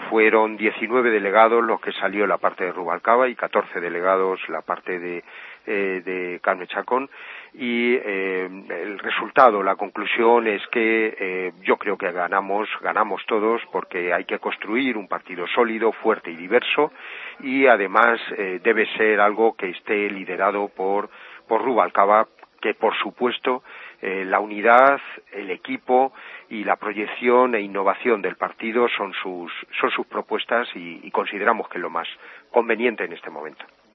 fueron 19 delegados los que salió la parte de Rubalcaba y 14 delegados la parte de Carme Chacón, y el resultado, la conclusión es que yo creo que ganamos todos, porque hay que construir un partido sólido, fuerte y diverso, y además debe ser algo que esté liderado por Rubalcaba, que por supuesto la unidad, el equipo y la proyección e innovación del partido son sus propuestas, y consideramos que es lo más conveniente en este momento.